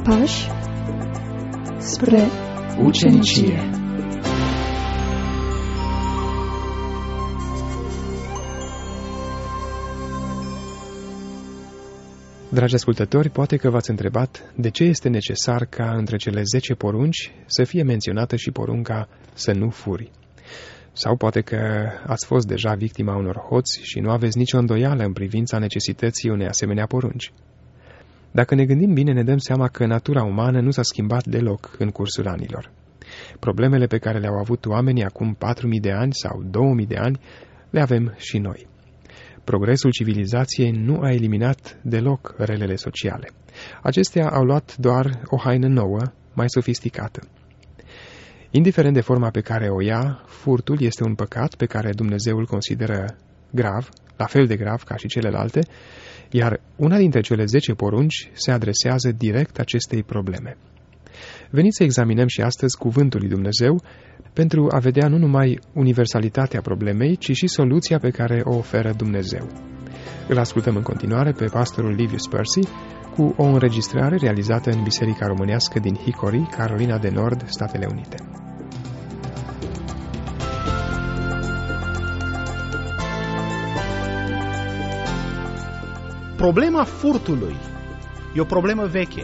pași spre ucenicie. Dragi ascultători, poate că v-ați întrebat de ce este necesar ca între cele 10 porunci să fie menționată și porunca să nu furi. Sau poate că ați fost deja victima unor hoți și nu aveți nicio îndoială în privința necesității unei asemenea porunci. Dacă ne gândim bine, ne dăm seama că natura umană nu s-a schimbat deloc în cursul anilor. Problemele pe care le-au avut oamenii acum 4.000 de ani sau 2.000 de ani le avem și noi. Progresul civilizației nu a eliminat deloc relele sociale. Acestea au luat doar o haină nouă, mai sofisticată. Indiferent de forma pe care o ia, furtul este un păcat pe care Dumnezeu îl consideră grav, la fel de grav ca și celelalte, iar una dintre cele 10 porunci se adresează direct acestei probleme. Veniți să examinăm și astăzi cuvântul lui Dumnezeu pentru a vedea nu numai universalitatea problemei, ci și soluția pe care o oferă Dumnezeu. Îl ascultăm în continuare pe pastorul Livius Percy cu o înregistrare realizată în Biserica Românească din Hickory, Carolina de Nord, Statele Unite. Problema furtului e o problemă veche.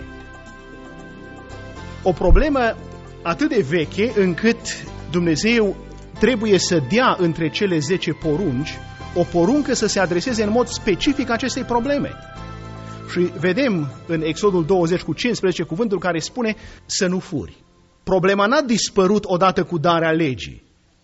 O problemă atât de veche încât Dumnezeu trebuie să dea între cele 10 porunci o poruncă să se adreseze în mod specific acestei probleme. Și vedem în Exodul 20:15 cuvântul care spune să nu furi. Problema n-a dispărut odată cu darea legii.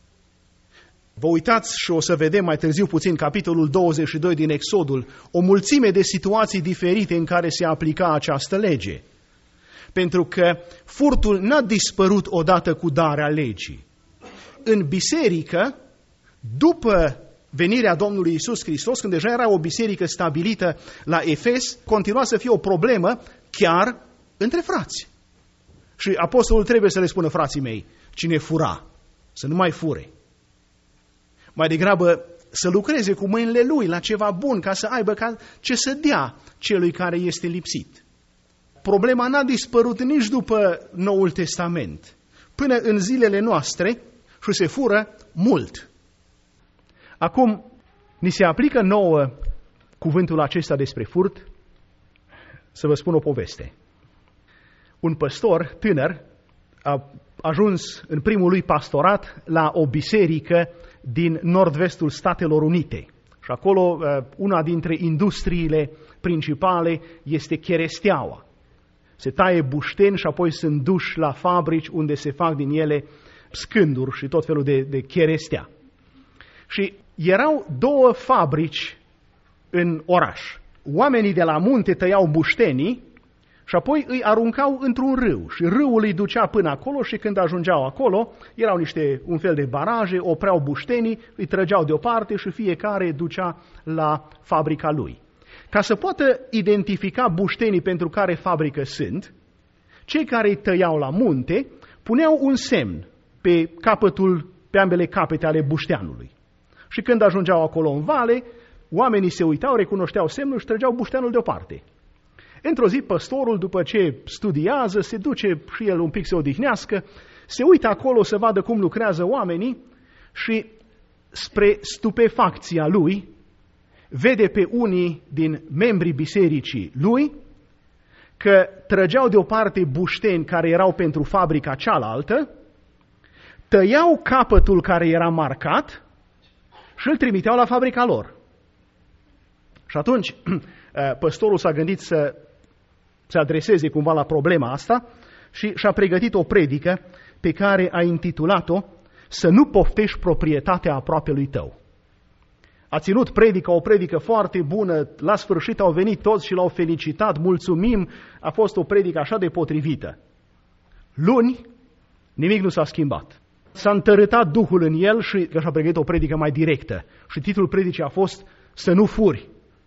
Vă uitați și o să vedem mai târziu puțin capitolul 22 din Exodul, o mulțime de situații diferite în care se aplica această lege. Pentru că furtul n-a dispărut odată cu darea legii. În biserică, după venirea Domnului Iisus Hristos, când deja era o biserică stabilită la Efes, continua să fie o problemă chiar între frați. Și apostolul trebuie să le spună, frații mei, cine fura, să nu mai fure. Mai degrabă să lucreze cu mâinile lui la ceva bun, ca să aibă ce să dea celui care este lipsit. Problema n-a dispărut nici după Noul Testament, până în zilele noastre, și se fură mult. Acum, ni se aplică nouă cuvântul acesta despre furt, să vă spun o poveste. Un păstor tânăr a ajuns în primul lui pastorat la o biserică din nord-vestul Statelor Unite. Și acolo una dintre industriile principale este cheresteaua. Se taie bușteni și apoi sunt duși la fabrici unde se fac din ele scânduri și tot felul de cherestea. Și erau 2 fabrici în oraș. Oamenii de la munte tăiau buștenii și apoi îi aruncau într-un râu. Și râul îi ducea până acolo și când ajungeau acolo, erau un fel de baraje, opreau buștenii, îi trăgeau deoparte și fiecare ducea la fabrica lui. Ca să poată identifica buștenii pentru care fabrică sunt, cei care îi tăiau la munte puneau un semn pe ambele capete ale bușteanului. Și când ajungeau acolo în vale, oamenii se uitau, recunoșteau semnul și trăgeau bușteanul deoparte. Într-o zi, păstorul, după ce studiază, se duce și el un pic să odihnească, se uită acolo să vadă cum lucrează oamenii și, spre stupefacția lui, vede pe unii din membrii bisericii lui că trăgeau deoparte bușteni care erau pentru fabrica cealaltă, tăiau capătul care era marcat și îl trimiteau la fabrica lor. Și atunci păstorul s-a gândit să se adreseze cumva la problema asta și și-a pregătit o predică pe care a intitulat-o Să nu poftești proprietatea aproapelui tău. A ținut o predică foarte bună, la sfârșit au venit toți și l-au felicitat, mulțumim, a fost o predică așa de potrivită. Luni, nimic nu s-a schimbat. S-a întărâtat Duhul în el și și-a pregătit o predică mai directă. Și titlul predicii a fost Să nu furi.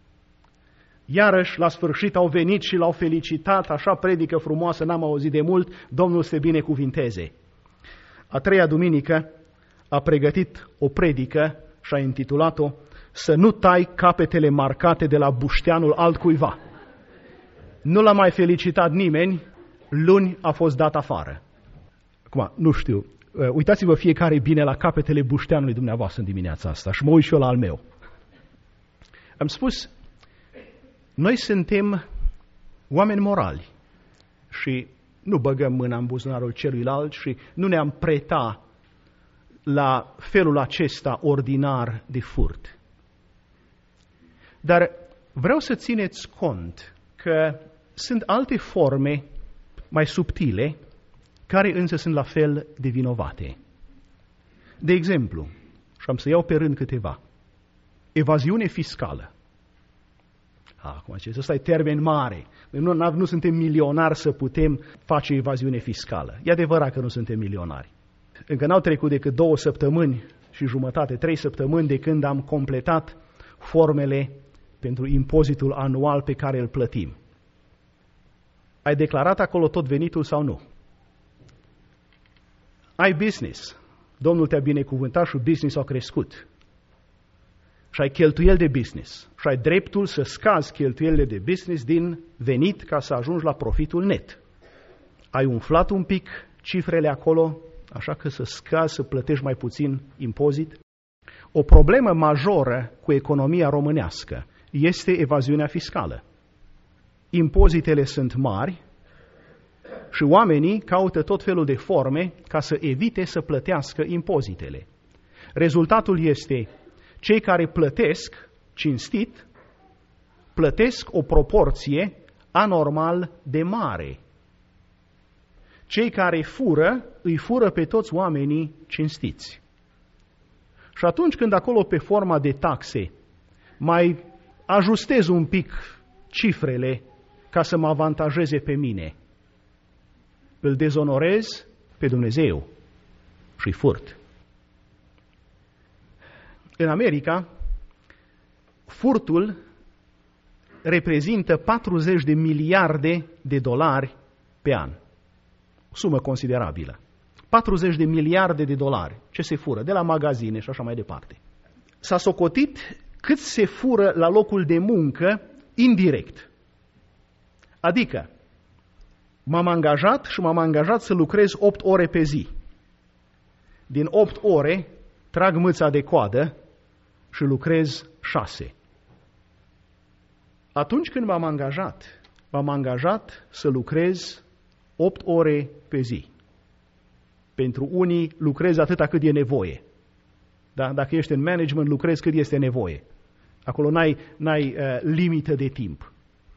Iarăși, la sfârșit au venit și l-au felicitat, așa predică frumoasă, n-am auzit de mult, Domnul să binecuvinteze. A 3-a duminică a pregătit o predică și a intitulat-o Să nu tai capetele marcate de la bușteanul altcuiva. Nu l-a mai felicitat nimeni, luni a fost dat afară. Acum, nu știu, uitați-vă fiecare bine la capetele bușteanului dumneavoastră în dimineața asta și mă uit și eu la al meu. Am spus, noi suntem oameni morali și nu băgăm mâna în buzunarul celuilalt și nu ne-am preta la felul acesta ordinar de furt. Dar vreau să țineți cont că sunt alte forme mai subtile care însă sunt la fel de vinovate. De exemplu, și am să iau pe rând câteva, evaziune fiscală. Acum, ăsta e termen mare. Nu suntem milionari să putem face evaziune fiscală. E adevărat că nu suntem milionari. Încă n-au trecut decât 2 săptămâni și jumătate, 3 săptămâni de când am completat formele pentru impozitul anual pe care îl plătim. Ai declarat acolo tot venitul sau nu? Ai business. Domnul te-a binecuvântat și business a crescut. Și ai cheltuieli de business. Și ai dreptul să scazi cheltuielile de business din venit ca să ajungi la profitul net. Ai umflat un pic cifrele acolo, așa că să scazi, să plătești mai puțin impozit. O problemă majoră cu economia românească este evaziunea fiscală. Impozitele sunt mari și oamenii caută tot felul de forme ca să evite să plătească impozitele. Rezultatul este, cei care plătesc cinstit, plătesc o proporție anormal de mare. Cei care fură, îi fură pe toți oamenii cinstiți. Și atunci când acolo pe forma de taxe mai ajustez un pic cifrele ca să mă avantajeze pe mine, îl dezonorez pe Dumnezeu și furt. În America, furtul reprezintă 40 de miliarde de dolari pe an. O sumă considerabilă. 40 de miliarde de dolari. Ce se fură? De la magazine și așa mai departe. S-a socotit cât se fură la locul de muncă indirect. Adică, m-am angajat să lucrez 8 ore pe zi. Din 8 ore, trag mâța de coadă și lucrez 6. Atunci când m-am angajat să lucrez 8 ore pe zi. Pentru unii lucrezi atâta cât e nevoie. Da? Dacă ești în management, lucrezi cât este nevoie. Acolo n-ai limită de timp.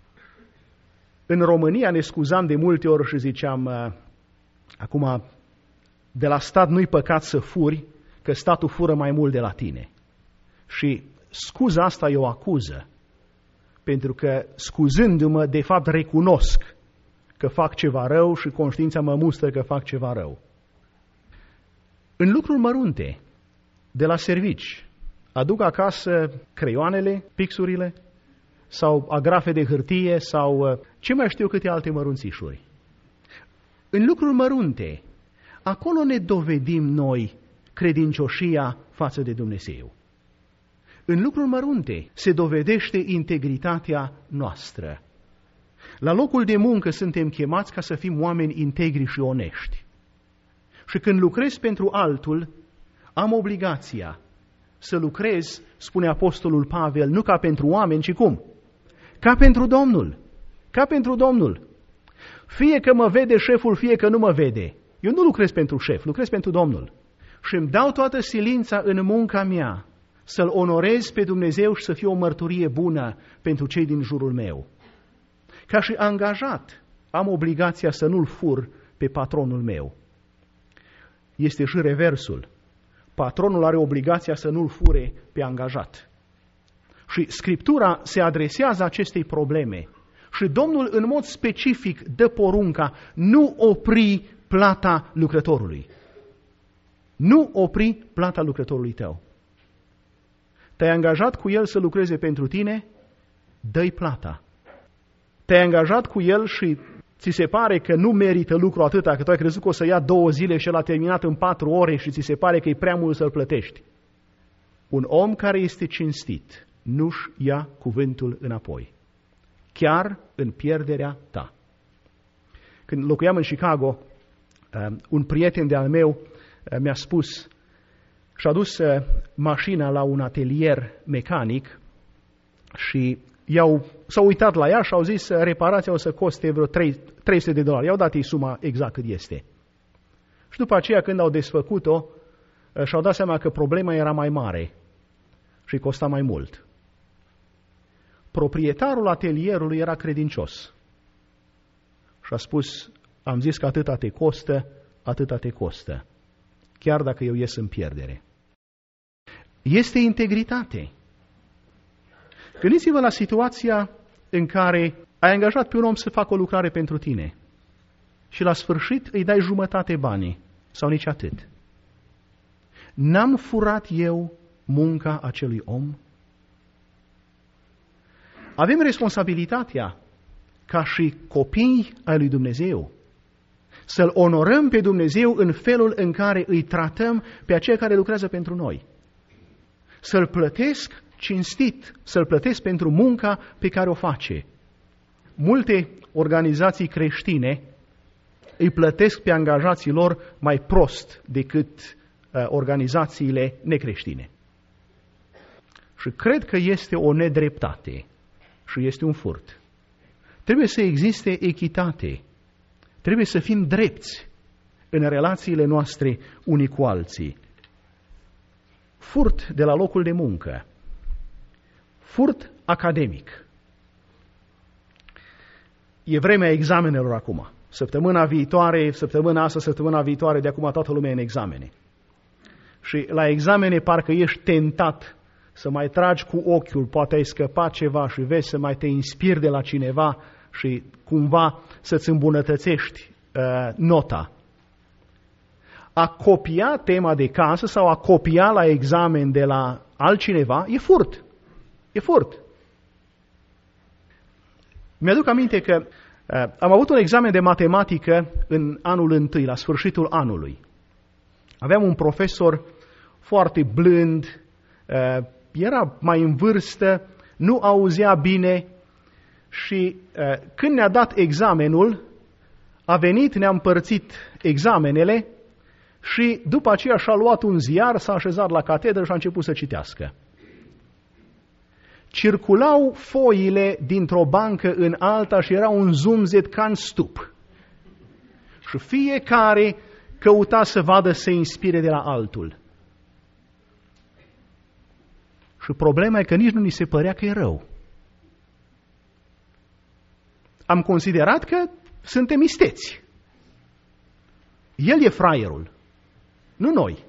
În România ne scuzam de multe ori și ziceam, acum, de la stat nu-i păcat să furi, că statul fură mai mult de la tine. Și scuza asta e o acuză, pentru că scuzându-mă, de fapt, recunosc că fac ceva rău și conștiința mă mustră că fac ceva rău. În lucruri mărunte, de la servici, aduc acasă creioanele, pixurile, sau agrafe de hârtie, sau ce mai știu câte alte mărunțișuri. În lucruri mărunte, acolo ne dovedim noi credincioșia față de Dumnezeu. În lucruri mărunte se dovedește integritatea noastră. La locul de muncă suntem chemați ca să fim oameni integri și onești. Și când lucrez pentru altul, am obligația să lucrez, spune Apostolul Pavel, nu ca pentru oameni, ci cum? Ca pentru Domnul. Ca pentru Domnul. Fie că mă vede șeful, fie că nu mă vede. Eu nu lucrez pentru șef, lucrez pentru Domnul. Și îmi dau toată silința în munca mea să-L onorez pe Dumnezeu și să fie o mărturie bună pentru cei din jurul meu. Ca și angajat, am obligația să nu-l fur pe patronul meu. Este și reversul. Patronul are obligația să nu-l fure pe angajat. Și Scriptura se adresează acestei probleme. Și Domnul în mod specific dă porunca, nu opri plata lucrătorului. Nu opri plata lucrătorului tău. Te-ai angajat cu el să lucreze pentru tine, dă-i plata. Te-ai angajat cu el și ți se pare că nu merită lucru atâta, că tu ai crezut că o să ia 2 zile și el a terminat în 4 ore și ți se pare că e prea mult să-l plătești. Un om care este cinstit nu-și ia cuvântul înapoi, chiar în pierderea ta. Când locuiam în Chicago, un prieten de-al meu mi-a spus, și-a dus mașina la un atelier mecanic și s-au uitat la ea și au zis reparația o să coste vreo $300. I-au dat ei suma exact cât este. Și după aceea, când au desfăcut-o, și-au dat seama că problema era mai mare și costa mai mult. Proprietarul atelierului era credincios și a spus, am zis că atâta te costă, chiar dacă eu ies în pierdere. Este integritate. Gândiți-vă la situația în care ai angajat pe un om să facă o lucrare pentru tine și la sfârșit îi dai jumătate banii sau nici atât. N-am furat eu munca acelui om? Avem responsabilitatea, ca și copii ai lui Dumnezeu, să-L onorăm pe Dumnezeu în felul în care îi tratăm pe aceia care lucrează pentru noi. Să-L plătesc cinstit, să-L plătesc pentru munca pe care o face. Multe organizații creștine îi plătesc pe angajații lor mai prost decât organizațiile necreștine. Și cred că este o nedreptate și este un furt. Trebuie să existe echitate. Trebuie să fim drepți în relațiile noastre unii cu alții. Furt de la locul de muncă. Furt academic. E vremea examenelor acum. Săptămâna viitoare, de acum toată lumea în examene. Și la examene parcă ești tentat să mai tragi cu ochiul, poate ai scăpat ceva și vezi să mai te inspiri de la cineva și cumva să-ți îmbunătățești nota. A copia tema de casă sau a copia la examen de la altcineva e furt. E furt. Mi-aduc aminte că am avut un examen de matematică în anul întâi, la sfârșitul anului. Aveam un profesor foarte blând, era mai în vârstă, nu auzea bine și când ne-a dat examenul, a venit, ne-a împărțit examenele și după aceea și-a luat un ziar, s-a așezat la catedră și a început să citească. Circulau foile dintr-o bancă în alta și era un zumzet ca în stup. Și fiecare căuta să vadă să se inspire de la altul. Și problema e că nici nu ni se părea că e rău. Am considerat că suntem isteți. El e fraierul, nu noi.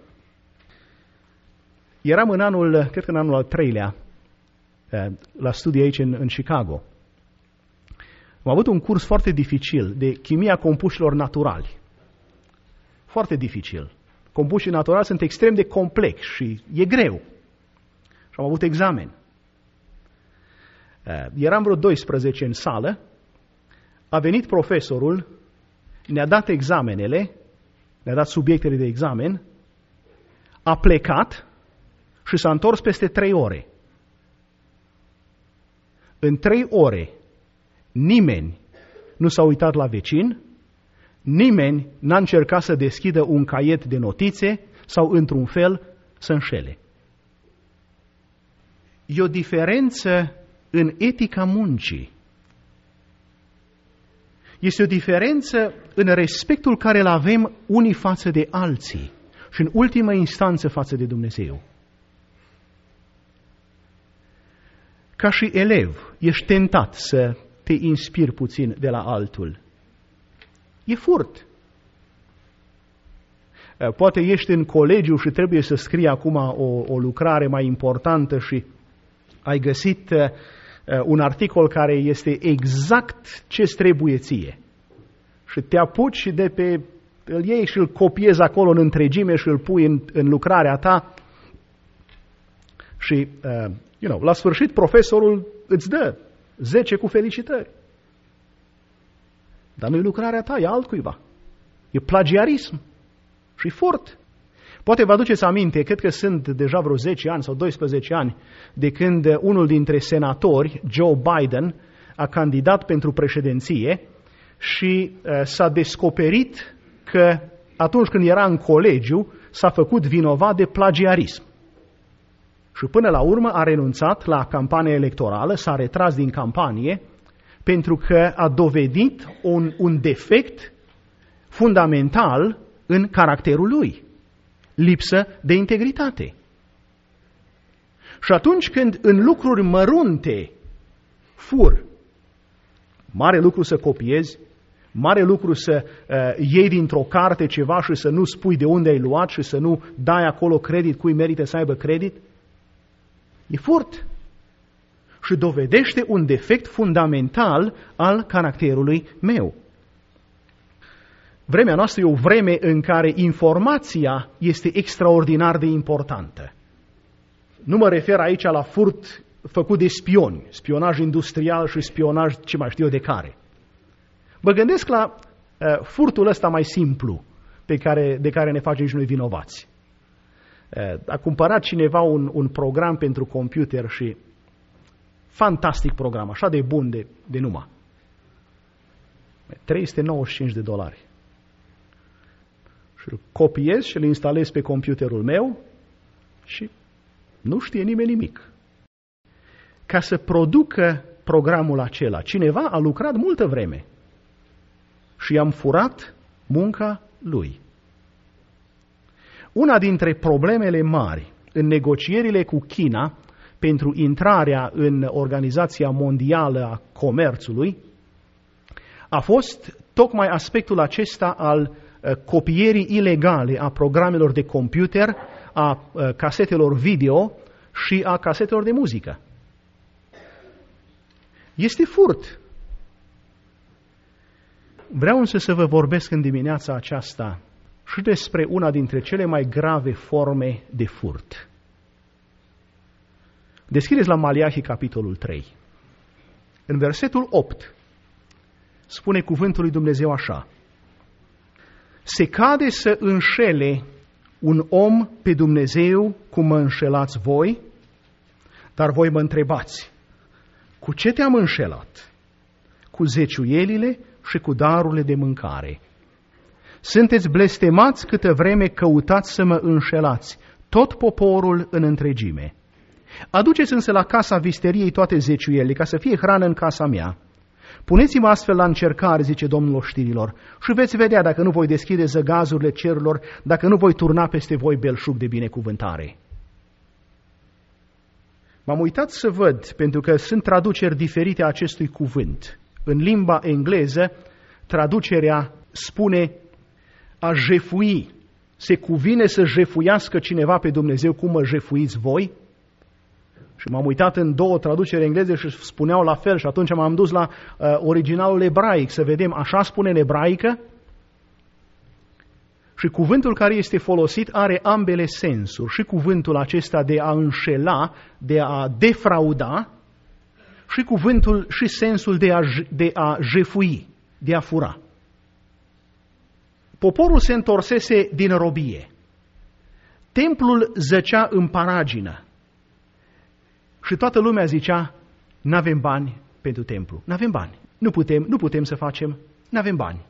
Eram în cred că în anul al 3-lea, la studii aici în Chicago. Am avut un curs foarte dificil de chimia compușilor naturali. Foarte dificil. Compușii naturali sunt extrem de complexi și e greu. Și am avut examen. Eram vreo 12 în sală, a venit profesorul, ne-a dat examenele, ne-a dat subiectele de examen, a plecat și s-a întors peste 3 ore. În 3 ore, nimeni nu s-a uitat la vecin, nimeni n-a încercat să deschidă un caiet de notițe sau, într-un fel, să înșele. E o diferență în etica muncii. Este o diferență în respectul care îl avem unii față de alții și, în ultimă instanță, față de Dumnezeu. Ca și elev, ești tentat să te inspiri puțin de la altul. E furt. Poate ești în colegiu și trebuie să scrii acum o lucrare mai importantă și ai găsit un articol care este exact ce-ți trebuie ție. Și te apuci și îl iei și îl copiezi acolo în întregime și îl pui în lucrarea ta. Și, la sfârșit, profesorul îți dă 10 cu felicitări. Dar nu-i lucrarea ta, e altcuiva. E plagiarism și furt. Poate vă aduceți aminte, cred că sunt deja vreo 10 ani sau 12 ani, de când unul dintre senatori, Joe Biden, a candidat pentru președinție și s-a descoperit că atunci când era în colegiu s-a făcut vinovat de plagiarism. Și până la urmă a renunțat la campania electorală, s-a retras din campanie pentru că a dovedit un defect fundamental în caracterul lui, lipsă de integritate. Și atunci când în lucruri mărunte fur, mare lucru să copiezi, mare lucru să iei dintr-o carte ceva și să nu spui de unde ai luat și să nu dai acolo credit cui merită să aibă credit, e furt și dovedește un defect fundamental al caracterului meu. Vremea noastră e o vreme în care informația este extraordinar de importantă. Nu mă refer aici la furt făcut de spioni, spionaj industrial și spionaj ce mai știu eu de care. Mă gândesc la furtul ăsta mai simplu de care ne facem și noi vinovați. A cumpărat cineva un program pentru computer și fantastic program, așa de bun de numai. $395. Și îl copiez și îl instalez pe computerul meu și nu știe nimeni nimic. Ca să producă programul acela, cineva a lucrat multă vreme și i-am furat munca lui. Una dintre problemele mari în negocierile cu China pentru intrarea în Organizația Mondială a Comerțului a fost tocmai aspectul acesta al copierii ilegale a programelor de computer, a casetelor video și a casetelor de muzică. Este furt. Vreau însă să vă vorbesc în dimineața aceasta și despre una dintre cele mai grave forme de furt. Deschideți la Maleahi, capitolul 3. În versetul 8 spune cuvântul lui Dumnezeu așa: se cade să înșele un om pe Dumnezeu cum mă înșelați voi, dar voi mă întrebați, cu ce te-am înșelat? Cu zeciuielile și cu darurile de mâncare. Sunteți blestemați câtă vreme căutați să mă înșelați, tot poporul în întregime. Aduceți însă la casa visteriei toate zeciuielile, ca să fie hrană în casa mea. Puneți-mă astfel la încercare, zice Domnul oștirilor, și veți vedea dacă nu voi deschide zăgazurile cerurilor, dacă nu voi turna peste voi belșug de binecuvântare. M-am uitat să văd, pentru că sunt traduceri diferite a acestui cuvânt. În limba engleză, traducerea spune a jefui. Se cuvine să jefuiască cineva pe Dumnezeu cum mă jefuiți voi? Și m-am uitat în două traduceri engleze și spuneau la fel și atunci m-am dus la originalul ebraic să vedem, așa spune în ebraică? Și cuvântul care este folosit are ambele sensuri, și cuvântul acesta de a înșela, de a defrauda, și cuvântul și sensul de a jefui, de a fura. Poporul se întorsese din robie. Templul zăcea în paragină. Și toată lumea zicea, n-avem bani pentru templu, n-avem bani, nu putem să facem, n-avem bani.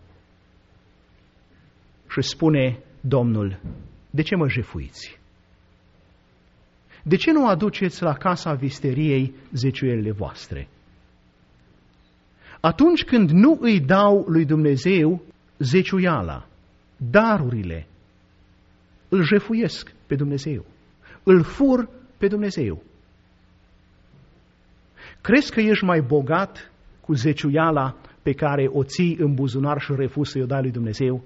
Și spune Domnul, de ce mă jefuiți? De ce nu aduceți la casa visteriei zeciuielile voastre? Atunci când nu îi dau lui Dumnezeu zeciuiala, darurile, îl jefuiesc pe Dumnezeu, îl fur pe Dumnezeu. Crezi că ești mai bogat cu zeciuiala pe care o ții în buzunar și refuzi să-i o dai lui Dumnezeu?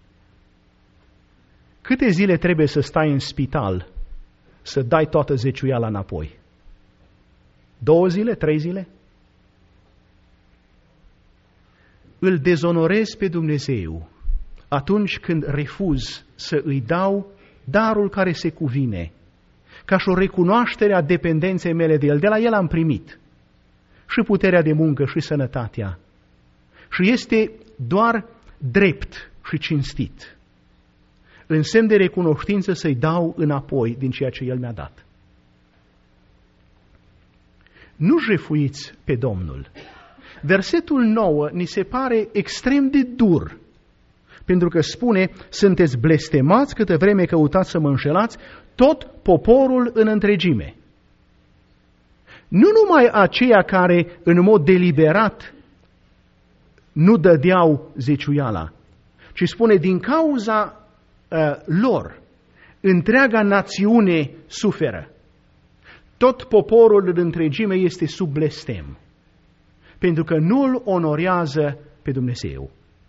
Câte zile trebuie să stai în spital să dai toată zeciuiala înapoi? 2 zile? 3 zile? Îl dezonorezi pe Dumnezeu atunci când refuz să îi dau darul care se cuvine, ca și o recunoaștere a dependenței mele de El. De la El am primit și puterea de muncă și sănătatea. Și este doar drept și cinstit, în semn de recunoștință, să-i dau înapoi din ceea ce El mi-a dat. Nu jefuiți pe Domnul. versetul 9 ni se pare extrem de dur, pentru că spune, sunteți blestemați câtă vreme căutați să mă înșelați, tot poporul în întregime. Nu numai aceia care în mod deliberat nu dădeau zeciuiala, ci spune din cauza lor, întreaga națiune suferă. Tot poporul în întregime este sub blestem, pentru că nu îl onorează pe Dumnezeu.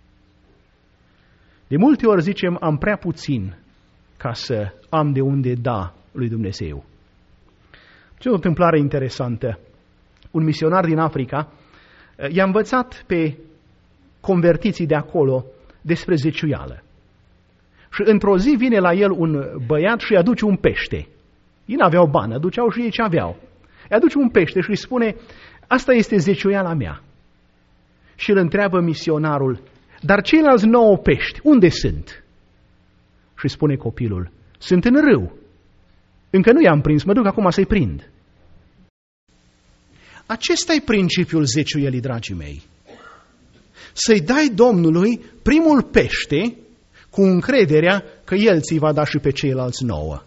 De multe ori zicem, am prea puțin ca să am de unde da lui Dumnezeu. Ce o întâmplare interesantă. Un misionar din Africa i-a învățat pe convertiții de acolo despre zeciuială. Și într-o zi vine la el un băiat și îi aduce un pește. Ei n-aveau bani, aduceau și ei ce aveau. Îi aduce un pește și îi spune, asta este zeciuiala mea. Și îl întreabă misionarul, dar ceilalți 9 pești, unde sunt? Și spune copilul, sunt în râu. Încă nu i-am prins, mă duc acum să-i prind. Acesta e principiul zeciuielii, dragii mei. Să-i dai Domnului primul pește cu încrederea că El ți va da și pe ceilalți 9.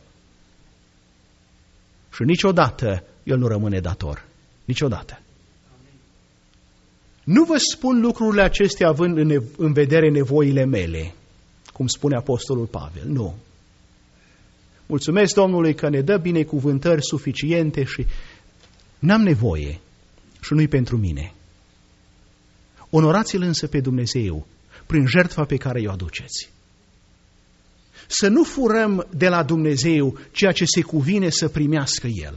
Și niciodată El nu rămâne dator. Niciodată. Nu vă spun lucrurile acestea având în vedere nevoile mele, cum spune Apostolul Pavel. Nu. Mulțumesc Domnului că ne dă binecuvântări suficiente și n-am nevoie și nu-i pentru mine. Onorați-L însă pe Dumnezeu prin jertfa pe care o aduceți. Să nu furăm de la Dumnezeu ceea ce se cuvine să primească El.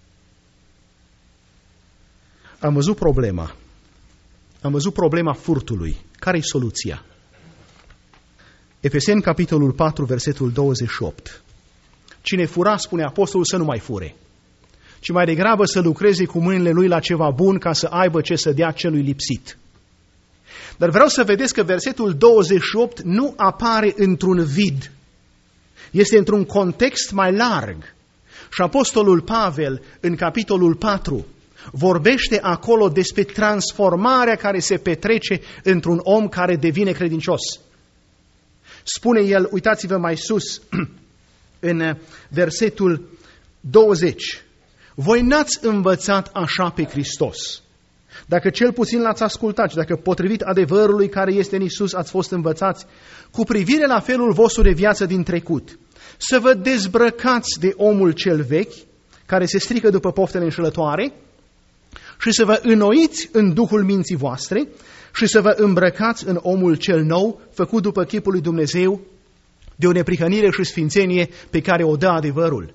Am văzut problema. Am văzut problema furtului. Care-i soluția? Efeseni, capitolul 4, versetul 28. Cine fura, spune apostolul, să nu mai fure, ci mai degrabă să lucreze cu mâinile lui la ceva bun ca să aibă ce să dea celui lipsit. Dar vreau să vedeți că versetul 28 nu apare într-un vid. Este într-un context mai larg. Și apostolul Pavel, în capitolul 4, vorbește acolo despre transformarea care se petrece într-un om care devine credincios. Spune el, uitați-vă mai sus, în versetul 20, voi n-ați învățat așa pe Hristos. Dacă cel puțin l-ați ascultat și dacă potrivit adevărului care este în Iisus ați fost învățați, cu privire la felul vostru de viață din trecut, să vă dezbrăcați de omul cel vechi, care se strică după poftele înșelătoare, și să vă înnoiți în duhul minții voastre și să vă îmbrăcați în omul cel nou, făcut după chipul lui Dumnezeu, de o neprihănire și sfințenie pe care o dă adevărul.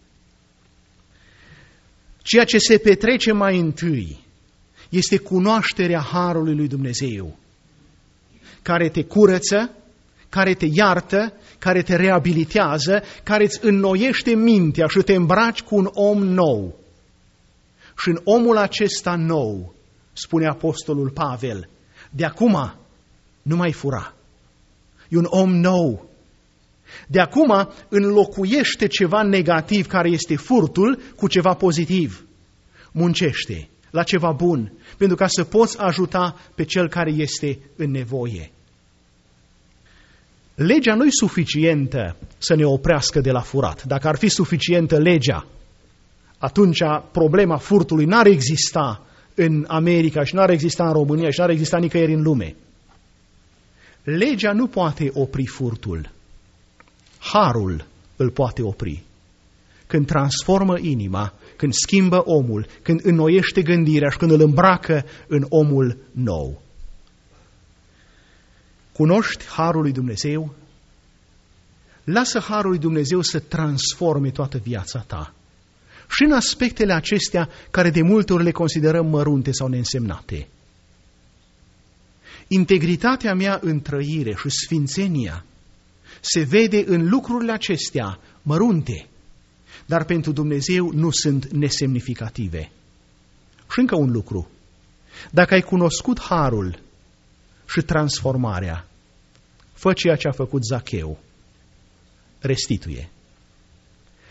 Ceea ce se petrece mai întâi este cunoașterea harului lui Dumnezeu, care te curăță, care te iartă, care te reabilitează, care îți înnoiește mintea și te îmbraci cu un om nou. Și în omul acesta nou, spune apostolul Pavel, de acum nu mai fura. E un om nou. De acum înlocuiește ceva negativ care este furtul cu ceva pozitiv. Muncește la ceva bun, pentru ca să poți ajuta pe cel care este în nevoie. Legea nu e suficientă să ne oprească de la furat. Dacă ar fi suficientă legea, atunci problema furtului n-ar exista în America și n-ar exista în România și n-ar exista nicăieri în lume. Legea nu poate opri furtul. Harul îl poate opri. Când transformă inima, când schimbă omul, când înnoiește gândirea și când îl îmbracă în omul nou. Cunoști harul lui Dumnezeu? Lasă harul lui Dumnezeu să transforme toată viața ta. Și în aspectele acestea care de multe ori le considerăm mărunte sau neînsemnate. Integritatea mea în trăire și sfințenia se vede în lucrurile acestea mărunte, dar pentru Dumnezeu nu sunt nesemnificative. Și încă un lucru. Dacă ai cunoscut harul și transformarea, fă ceea ce a făcut Zacheu. Restituie.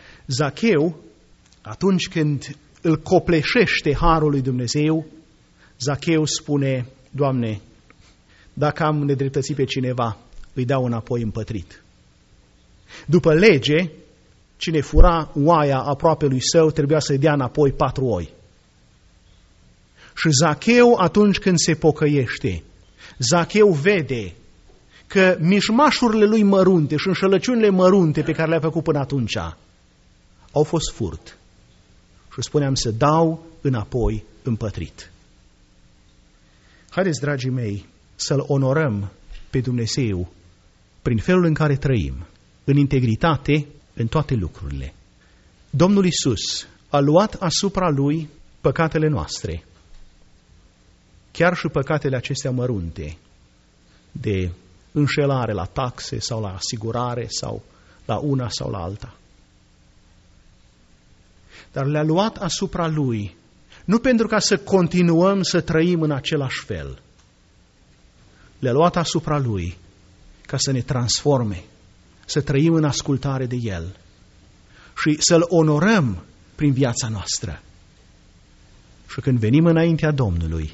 Zacheu, atunci când îl copleșește harul lui Dumnezeu, Zacheu spune, Doamne, dacă am nedreptățit pe cineva, îi dau înapoi împătrit. După lege, cine fura oaia aproapelui său trebuia să-i dea înapoi 4 oi. Și Zacheu, atunci când se pocăiește, Zacheu vede că mișmașurile lui mărunte și înșelăciunile mărunte pe care le-a făcut până atunci au fost furt. Și spuneam să dau înapoi împătrit. Haideți, dragii mei, să-L onorăm pe Dumnezeu prin felul în care trăim, în integritate, în toate lucrurile. Domnul Iisus a luat asupra Lui păcatele noastre, chiar și păcatele acestea mărunte, de înșelare la taxe sau la asigurare sau la una sau la alta. Dar le-a luat asupra Lui, nu pentru ca să continuăm să trăim în același fel. Le-a luat asupra Lui ca să ne transforme, să trăim în ascultare de El și să-L onorăm prin viața noastră. Și când venim înaintea Domnului,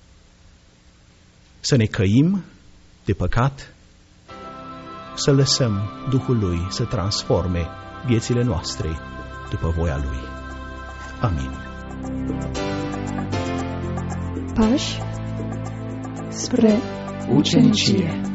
să ne căim de păcat, să lăsăm Duhul Lui să transforme viețile noastre după voia Lui. Amin. Pași spre ucenicie.